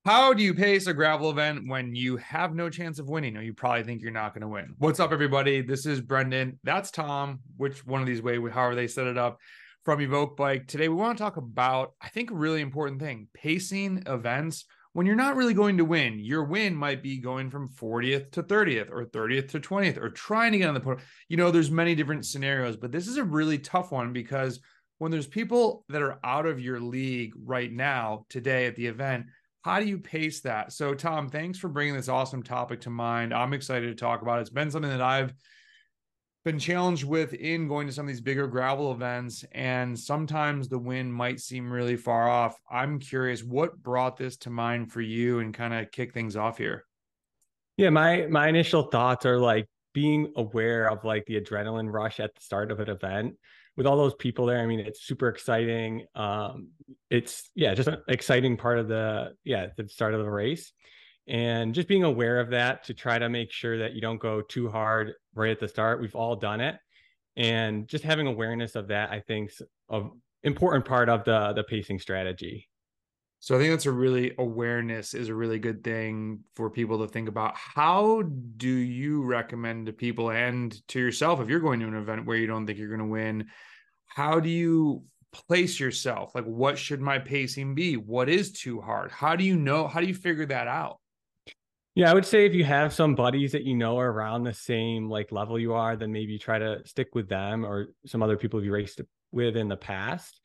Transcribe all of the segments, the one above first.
How do you pace a gravel event when you have no chance of winning or you probably think you're not going to win? What's up, everybody? This is Brendan. That's Tom, which one of these ways, however they set it up, from Evoke Bike. Today, we want to talk about, I think, a really important thing, pacing events when you're not really going to win. Your win might be going from 40th to 30th or 30th to 20th or trying to get on the podium. There's many different scenarios, but this is a really tough one because when there's people that are out of your league right now, today at the event, how do you pace that? So, Tom, thanks for bringing this awesome topic to mind. I'm excited to talk about it. It's been something that I've been challenged with in going to some of these bigger gravel events, and sometimes the win might seem really far off. I'm curious, what brought this to mind for you and kind of kick things off here? Yeah, my initial thoughts are like being aware of like the adrenaline rush at the start of an event with all those people there. I mean, it's super exciting. It's just an exciting part of the start of the race. And just being aware of that to try to make sure that you don't go too hard right at the start. We've all done it. And just having awareness of that, I think, is an important part of the pacing strategy. So I think that's a really awareness is a really good thing for people to think about. How do you recommend to people and to yourself if you're going to an event where you don't think you're going to win? How do you place yourself? Like, what should my pacing be? What is too hard? How do you know? How do you figure that out? Yeah, I would say if you have some buddies that you know are around the same like level you are, then maybe try to stick with them or some other people you raced with in the past.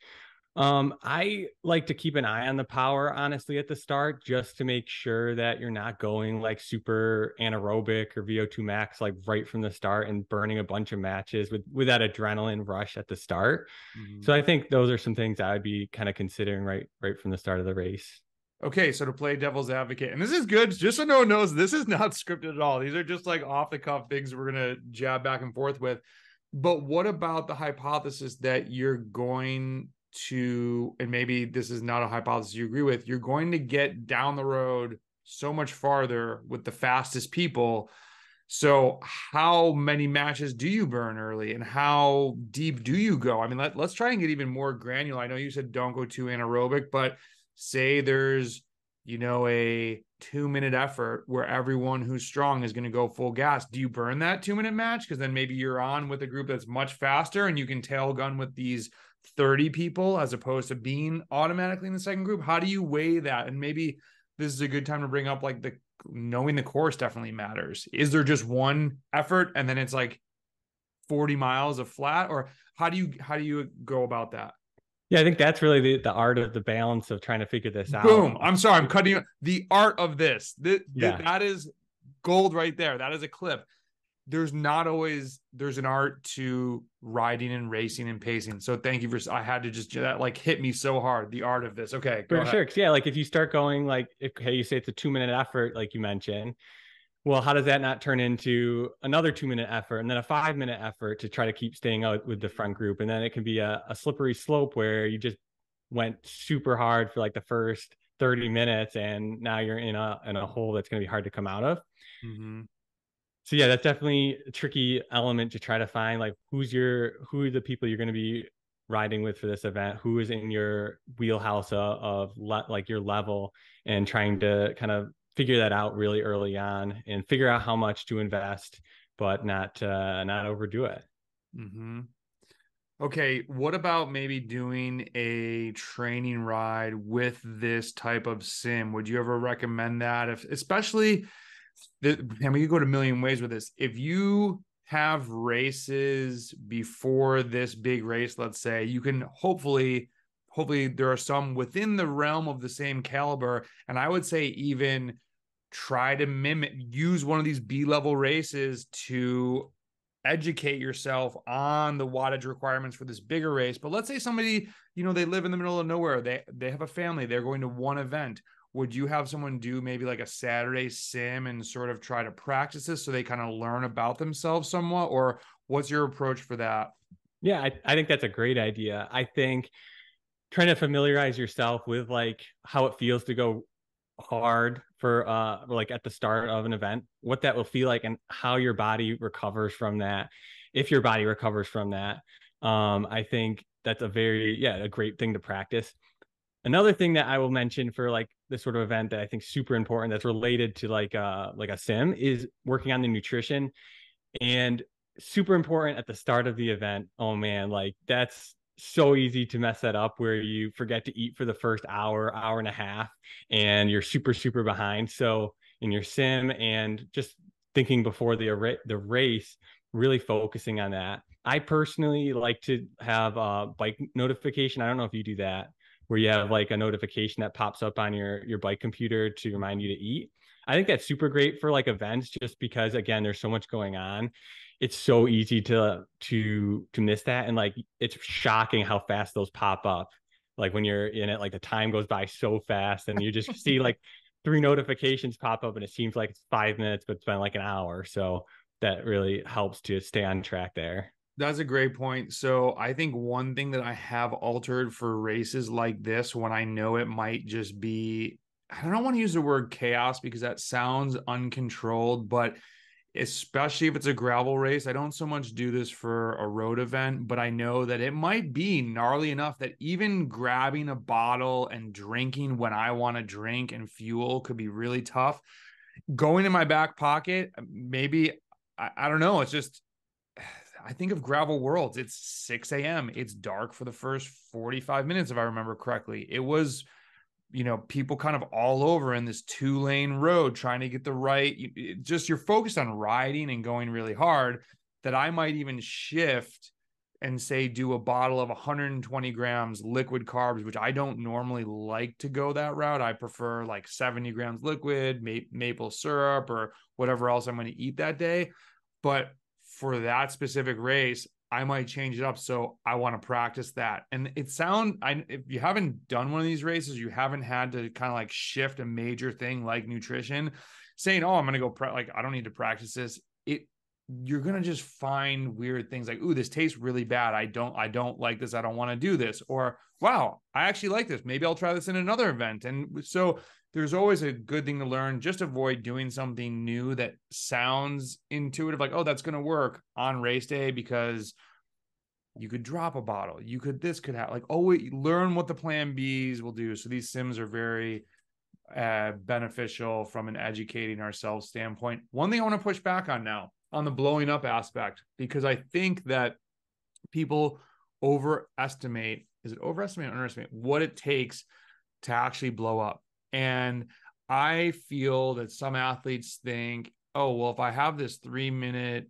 I like to keep an eye on the power, honestly, at the start, just to make sure that you're not going like super anaerobic or VO2 max like right from the start and burning a bunch of matches with that adrenaline rush at the start. Mhm. So I think those are some things I would be kind of considering right from the start of the race. Okay, so to play devil's advocate, and this is good, just so no one knows, this is not scripted at all. These are just like off the cuff things we're gonna jab back and forth with. But what about the hypothesis that you're going to, and maybe this is not a hypothesis you agree with, you're going to get down the road so much farther with the fastest people. So, how many matches do you burn early and how deep do you go? I mean, let's try and get even more granular. I know you said don't go too anaerobic, but say there's, a 2 minute effort where everyone who's strong is going to go full gas. Do you burn that 2 minute match? Because then maybe you're on with a group that's much faster and you can tail gun with these 30 people as opposed to being automatically in the second group. How do you weigh that? And maybe this is a good time to bring up like the knowing the course definitely matters. Is there just one effort and then it's like 40 miles of flat, or how do you go about that? Yeah, I think that's really the art of the balance of trying to figure this out. Boom. I'm sorry, I'm cutting you. The art of this. Yeah. That is gold right there. That is a clip. There's not always there's an art to riding and racing and pacing. So thank you for I had to just that like hit me so hard. The art of this. Okay, go For ahead. sure. 'Cause yeah, like if you start going like, okay, you say it's a 2 minute effort, like you mentioned, well, how does that not turn into another 2 minute effort and then a 5 minute effort to try to keep staying out with the front group? And then it can be a slippery slope where you just went super hard for like the first 30 minutes and now you're in a hole that's going to be hard to come out of. Mm-hmm. So yeah, that's definitely a tricky element to try to find like who are the people you're going to be riding with for this event, who is in your wheelhouse like your level, and trying to kind of figure that out really early on and figure out how much to invest, but not overdo it. Mm-hmm. Okay, what about maybe doing a training ride with this type of sim? Would you ever recommend that? If especially, and we could go to a million ways with this. If you have races before this big race, let's say, you can hopefully there are some within the realm of the same caliber. And I would say even try to use one of these B-level races to educate yourself on the wattage requirements for this bigger race. But let's say somebody, they live in the middle of nowhere. They have a family. They're going to one event. Would you have someone do maybe like a Saturday sim and sort of try to practice this so they kind of learn about themselves somewhat? Or what's your approach for that? Yeah, I think that's a great idea. I think trying to familiarize yourself with like how it feels to go hard for like at the start of an event, what that will feel like and how your body recovers from that, if your body recovers from that. I think that's a great thing to practice. Another thing that I will mention for like this sort of event that I think super important that's related to like a sim is working on the nutrition, and super important at the start of the event. Oh man, like that's so easy to mess that up where you forget to eat for the first hour, hour and a half, and you're super behind. So in your sim and just thinking before the race, really focusing on that. I personally like to have a bike notification. I don't know if you do that, where you have like a notification that pops up on your bike computer to remind you to eat. I think that's super great for like events just because again there's so much going on. It's so easy to miss that, and like it's shocking how fast those pop up. Like when you're in it, like the time goes by so fast and you just see like three notifications pop up and it seems like it's 5 minutes, but it's been like an hour. So that really helps to stay on track there. That's a great point. So I think one thing that I have altered for races like this, when I know it might just be, I don't want to use the word chaos because that sounds uncontrolled, but especially if it's a gravel race, I don't so much do this for a road event, but I know that it might be gnarly enough that even grabbing a bottle and drinking when I want to drink and fuel could be really tough. Going in my back pocket, maybe, I don't know. It's just, I think of Gravel Worlds. It's 6 a.m. It's dark for the first 45 minutes, if I remember correctly. It was, people kind of all over in this 2-lane road trying to get the right, just you're focused on riding and going really hard, that I might even shift and say do a bottle of 120 grams liquid carbs, which I don't normally like to go that route. I prefer like 70 grams liquid, maple syrup, or whatever else I'm going to eat that day. But for that specific race, I might change it up. So I want to practice that. And if you haven't done one of these races, you haven't had to kind of like shift a major thing like nutrition, saying, oh, I'm going to go like, I don't need to practice this. You're going to just find weird things like, ooh, this tastes really bad. I don't like this. I don't want to do this. Or, wow, I actually like this. Maybe I'll try this in another event. And so there's always a good thing to learn. Just avoid doing something new that sounds intuitive, like, oh, that's going to work on race day, because you could drop a bottle. This could happen. Like, oh, wait, learn what the plan Bs will do. So these sims are very beneficial from an educating ourselves standpoint. One thing I want to push back on now on the blowing up aspect, because I think that people overestimate, is it overestimate or underestimate what it takes to actually blow up? And I feel that some athletes think, oh, well, if I have this 3-minute,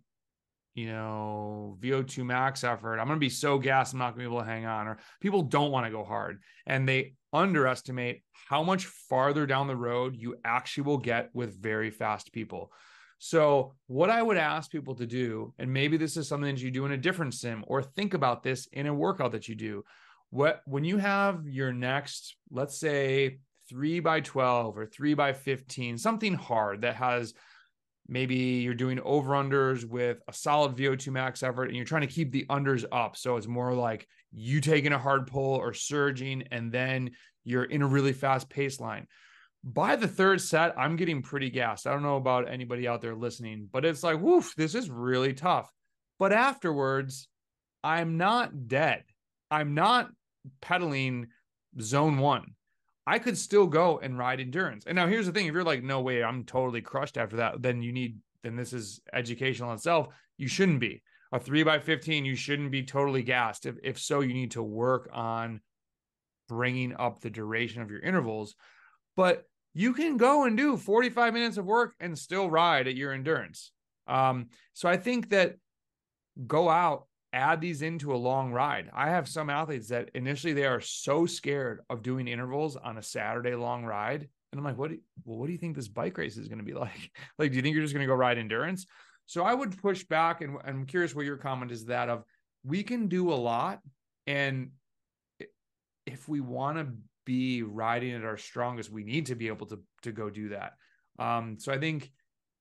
VO2 max effort, I'm going to be so gassed, I'm not going to be able to hang on. Or people don't want to go hard, and they underestimate how much farther down the road you actually will get with very fast people. So what I would ask people to do, and maybe this is something that you do in a different sim, or think about this in a workout that you do, when you have your next, let's say 3x12 or 3x15, something hard that has, maybe you're doing over-unders with a solid VO2 max effort and you're trying to keep the unders up. So it's more like you taking a hard pull or surging, and then you're in a really fast pace line. By the third set, I'm getting pretty gassed. I don't know about anybody out there listening, but it's like, woof, this is really tough. But afterwards, I'm not dead. I'm not pedaling zone 1. I could still go and ride endurance. And now here's the thing. If you're like, no way, I'm totally crushed after that, then this is educational itself. You shouldn't be. A 3x15, you shouldn't be totally gassed. If so, you need to work on bringing up the duration of your intervals. But you can go and do 45 minutes of work and still ride at your endurance. So I think that go out, add these into a long ride. I have some athletes that initially they are so scared of doing intervals on a Saturday long ride. And I'm like, what do you think this bike race is going to be like? Like, do you think you're just going to go ride endurance? So I would push back, and I'm curious what your comment is that of, we can do a lot. And if we want to be riding at our strongest, we need to be able to go do that. So I think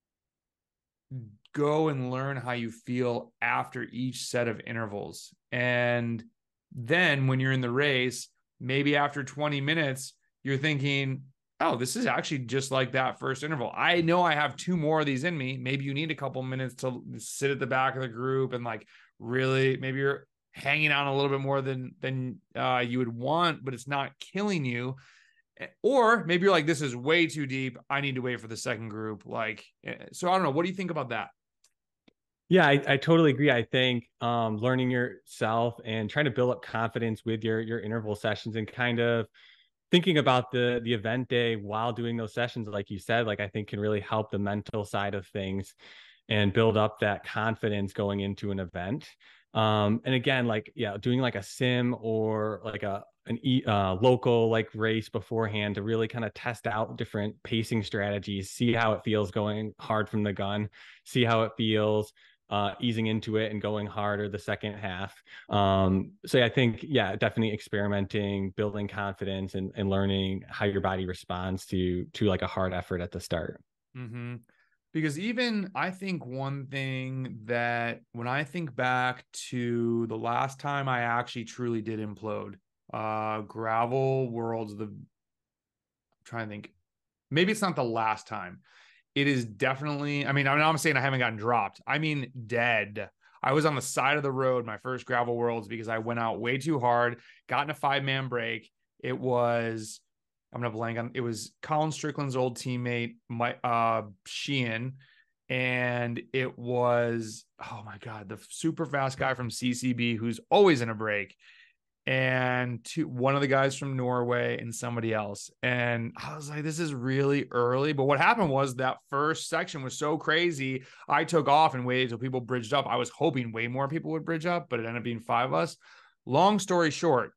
go and learn how you feel after each set of intervals. And then when you're in the race, maybe after 20 minutes, you're thinking, oh, this is actually just like that first interval. I know I have 2 more of these in me. Maybe you need a couple minutes to sit at the back of the group and like really, maybe you're hanging on a little bit more than you would want, but it's not killing you. Or maybe you're like, this is way too deep. I need to wait for the second group. Like, so I don't know. What do you think about that? Yeah, I totally agree. I think learning yourself and trying to build up confidence with your interval sessions and kind of thinking about the event day while doing those sessions, like you said, like I think can really help the mental side of things and build up that confidence going into an event. And again, like yeah, doing like a sim or like local like race beforehand to really kind of test out different pacing strategies, see how it feels going hard from the gun, see how it feels easing into it and going harder the second half. So yeah, I think, yeah, definitely experimenting, building confidence and learning how your body responds to like a hard effort at the start. Mm-hmm. Because even I think one thing that when I think back to the last time I actually truly did implode, Gravel Worlds, I'm trying to think, maybe it's not the last time. It is definitely, I'm saying I haven't gotten dropped. I mean, dead. I was on the side of the road my first Gravel Worlds because I went out way too hard, got in a 5-man break. It was, I'm gonna blank on, it was Colin Strickland's old teammate, Sheehan, and it was, oh my God, the super fast guy from CCB who's always in a break, and one of the guys from Norway and somebody else. And I was like, this is really early. But what happened was that first section was so crazy. I took off and waited until people bridged up. I was hoping way more people would bridge up, but it ended up being 5 of us. Long story short,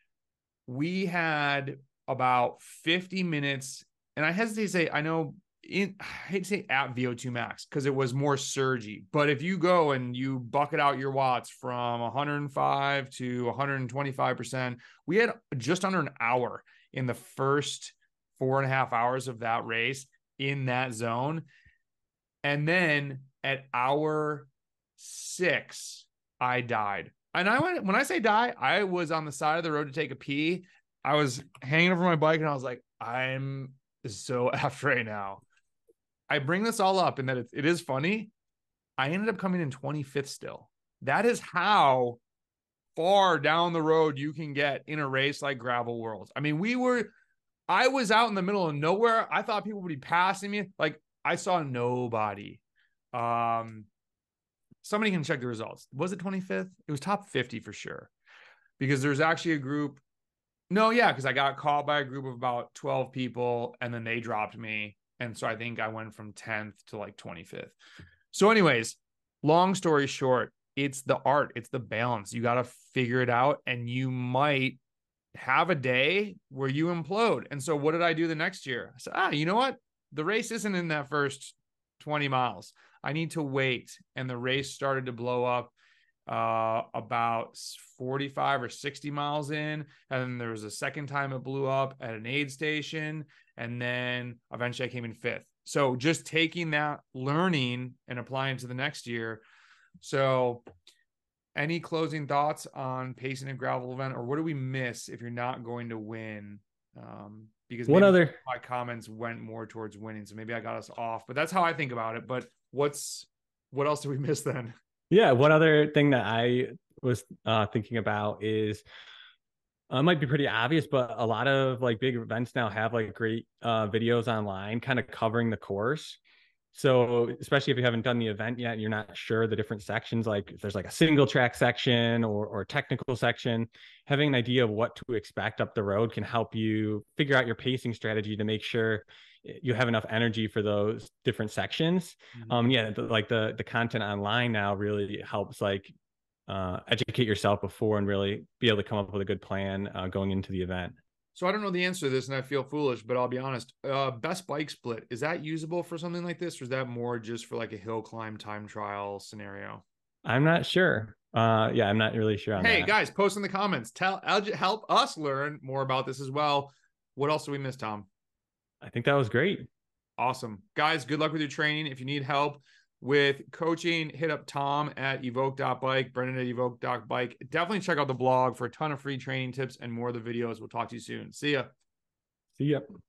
we had about 50 minutes. And I hesitate to say, I hate to say at VO2 max because it was more surgy. But if you go and you bucket out your watts from 105 to 125%, we had just under an hour in the first 4.5 hours of that race in that zone. And then at hour 6, I died. And when I say die, I was on the side of the road to take a pee. I was hanging over my bike and I was like, I'm so effed right now. I bring this all up in that it is funny. I ended up coming in 25th still. That is how far down the road you can get in a race like Gravel Worlds. I was out in the middle of nowhere. I thought people would be passing me. Like I saw nobody. Somebody can check the results. Was it 25th? It was top 50 for sure. Because there's actually a group. No, yeah, because I got caught by a group of about 12 people and then they dropped me. And so I think I went from 10th to like 25th. So, anyways, long story short, it's the art, it's the balance. You got to figure it out, and you might have a day where you implode. And so, what did I do the next year? I said, you know what? The race isn't in that first 20 miles. I need to wait. And the race started to blow up about 45 or 60 miles in. And then there was a second time it blew up at an aid station. And then eventually I came in 5th. So just taking that learning and applying to the next year. So any closing thoughts on pacing a gravel event, or what do we miss if you're not going to win? Because maybe my comments went more towards winning. So maybe I got us off, but that's how I think about it. But what else did we miss then? Yeah. One other thing that I was thinking about is it might be pretty obvious, but a lot of like big events now have like great videos online kind of covering the course. So especially if you haven't done the event yet, you're not sure the different sections, like if there's like a single track section or technical section, having an idea of what to expect up the road can help you figure out your pacing strategy to make sure you have enough energy for those different sections. Mm-hmm. The content online now really helps like educate yourself before and really be able to come up with a good plan going into the event. So I don't know the answer to this and I feel foolish, but I'll be honest. Best bike split, is that usable for something like this? Or is that more just for like a hill climb time trial scenario? I'm not sure. I'm not really sure on that. Hey guys, post in the comments. Help us learn more about this as well. What else did we miss, Tom? I think that was great. Awesome. Guys, good luck with your training. If you need help with coaching, hit up Tom at evoke.bike, Brendan at evoke.bike. Definitely check out the blog for a ton of free training tips and more of the videos. We'll talk to you soon. See ya. See ya.